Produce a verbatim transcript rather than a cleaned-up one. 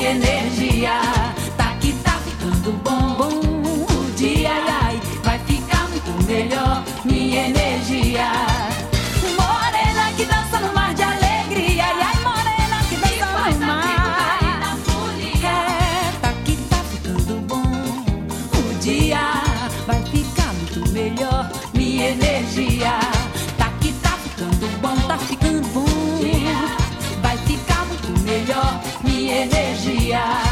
energia. Tá que tá ficando bom, bom o dia, ai, ai, vai ficar muito melhor, minha energia. Morena que dança no mar de alegria, ai, ai, morena que dança no mar. É, tá que tá ficando bom o dia, vai ficar muito melhor, minha energia. Tá que tá ficando bom, tá ficando bom, vai ficar muito melhor, minha energia.